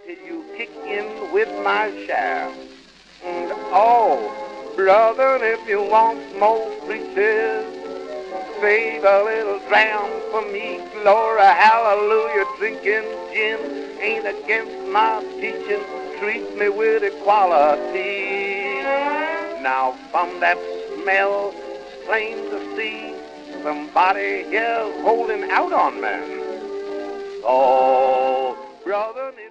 till you kick in with my share. And oh, brother, if you want more preachers, save a little dram for me. Glory, hallelujah, drinking gin ain't against my teaching. Treat me with equality. Now from that smell, it's plain to see somebody here holding out on me. Oh, brother.